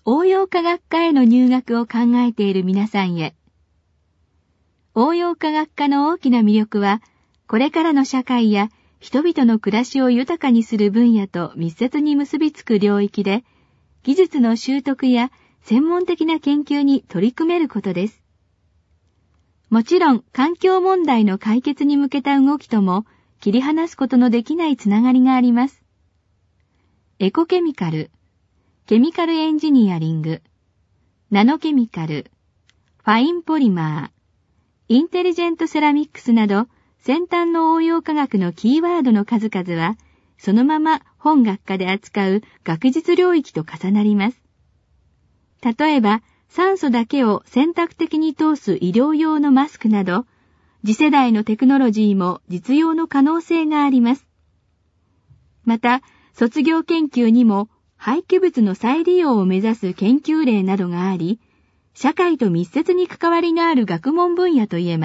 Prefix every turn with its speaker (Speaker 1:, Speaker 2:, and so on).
Speaker 1: 応用科学科への入学を考えている皆さんへ。応用科学科の大きな魅力は、これからの社会や人々の暮らしを豊かにする分野と密接に結びつく領域で、技術の習得や専門的な研究に取り組めることです。もちろん、環境問題の解決に向けた動きとも切り離すことのできないつながりがあります。エコケミカル、ケミカルエンジニアリング、ナノケミカル、ファインポリマー、インテリジェントセラミックスなど先端の応用科学のキーワードの数々は、そのまま本学科で扱う学術領域と重なります。例えば、酸素だけを選択的に通す医療用のマスクなど、次世代のテクノロジーも実用の可能性があります。また、卒業研究にも廃棄物の再利用を目指す研究例などがあり、社会と密接に関わりのある学問分野といえます。